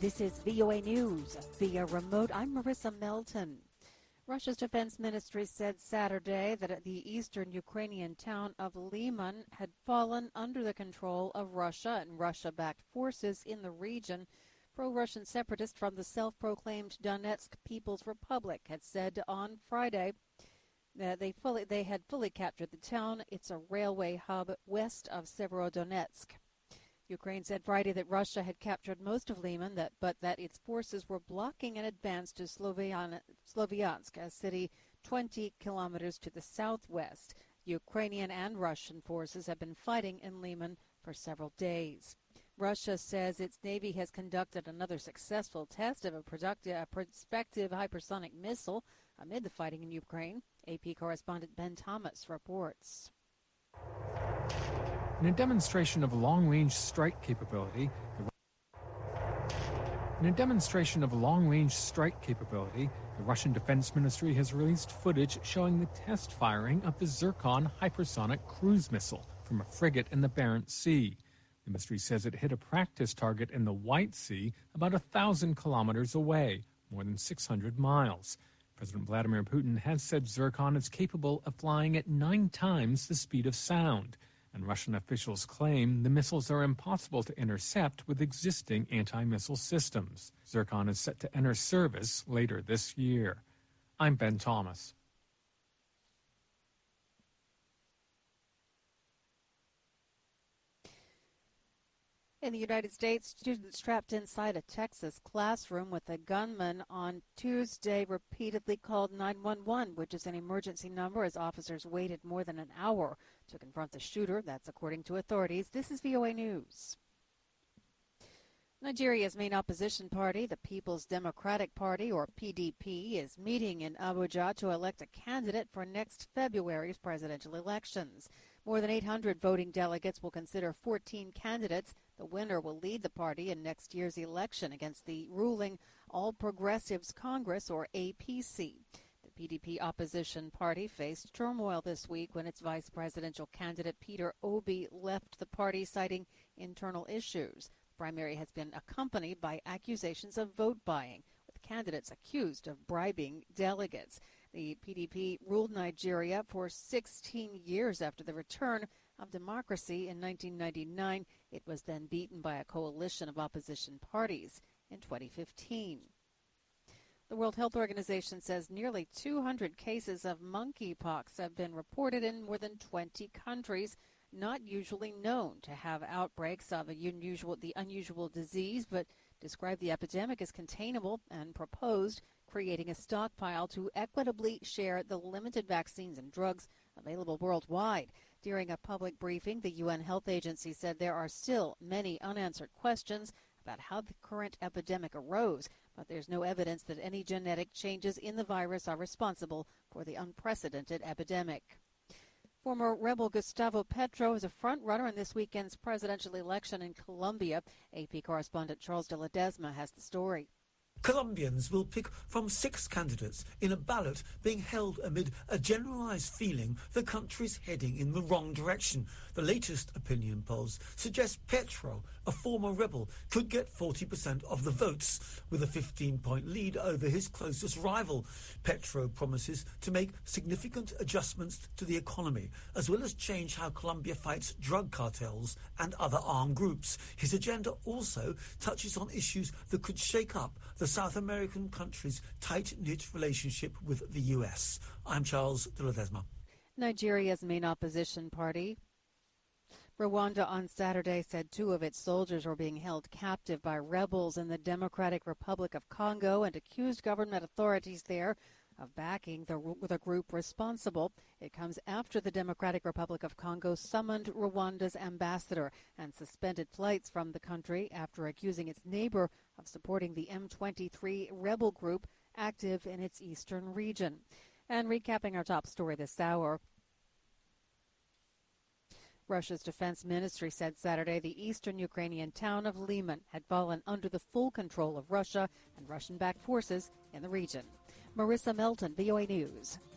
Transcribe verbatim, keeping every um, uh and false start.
This is V O A News. Via remote, I'm Marissa Melton. Russia's defense ministry said Saturday that the eastern Ukrainian town of Lyman had fallen under the control of Russia and Russia-backed forces in the region. Pro-Russian separatists from the self-proclaimed Donetsk People's Republic had said on Friday that they fully they had fully captured the town. It's a railway hub west of Severodonetsk. Ukraine said Friday that Russia had captured most of Lyman, that, but that its forces were blocking an advance to Slovian, Sloviansk, a city twenty kilometers to the southwest. Ukrainian and Russian forces have been fighting in Lyman for several days. Russia says its Navy has conducted another successful test of a, productive, a prospective hypersonic missile amid the fighting in Ukraine. A P correspondent Ben Thomas reports. In a demonstration of long-range strike capability, in a demonstration of long-range strike capability, the Russian Defense Ministry has released footage showing the test firing of the Zircon hypersonic cruise missile from a frigate in the Barents Sea. The ministry says it hit a practice target in the White Sea about a thousand kilometers away, more than six hundred miles. President Vladimir Putin has said Zircon is capable of flying at nine times the speed of sound. And Russian officials claim the missiles are impossible to intercept with existing anti-missile systems. Zircon is set to enter service later this year. I'm Ben Thomas. In the United States, students trapped inside a Texas classroom with a gunman on Tuesday repeatedly called nine one one, which is an emergency number, as officers waited more than an hour to confront the shooter. That's according to authorities. This is V O A News. Nigeria's main opposition party, the People's Democratic Party, or P D P, is meeting in Abuja to elect a candidate for next February's presidential elections. More than eight hundred voting delegates will consider fourteen candidates. The winner will lead the party in next year's election against the ruling All Progressives Congress, or A P C. The P D P opposition party faced turmoil this week when its vice presidential candidate Peter Obi left the party, citing internal issues. The primary has been accompanied by accusations of vote buying, with candidates accused of bribing delegates. The P D P ruled Nigeria for sixteen years after the return of democracy in nineteen ninety-nine. It was then beaten by a coalition of opposition parties in twenty fifteen. The World Health Organization says nearly two hundred cases of monkeypox have been reported in more than twenty countries, not usually known to have outbreaks of a unusual, the unusual disease, but described the epidemic as containable and proposed creating a stockpile to equitably share the limited vaccines and drugs available worldwide. During a public briefing, the U N Health Agency said there are still many unanswered questions about how the current epidemic arose, but there's no evidence that any genetic changes in the virus are responsible for the unprecedented epidemic. Former rebel Gustavo Petro is a front-runner in this weekend's presidential election in Colombia. A P correspondent Charles de Ledesma has the story. Colombians will pick from six candidates in a ballot being held amid a generalised feeling the country's heading in the wrong direction. The latest opinion polls suggest Petro, a former rebel, could get forty percent of the votes, with a fifteen-point lead over his closest rival. Petro promises to make significant adjustments to the economy, as well as change how Colombia fights drug cartels and other armed groups. His agenda also touches on issues that could shake up the South American country's tight-knit relationship with the U S. I'm Charles de Ledesma. Nigeria's main opposition party, Rwanda, on Saturday said two of its soldiers were being held captive by rebels in the Democratic Republic of Congo and accused government authorities there of backing the, the group responsible. It comes after the Democratic Republic of Congo summoned Rwanda's ambassador and suspended flights from the country after accusing its neighbor of supporting the M twenty-three rebel group active in its eastern region. And recapping our top story this hour, Russia's defense ministry said Saturday the eastern Ukrainian town of Lyman had fallen under the full control of Russia and Russian-backed forces in the region. Marissa Melton, V O A News.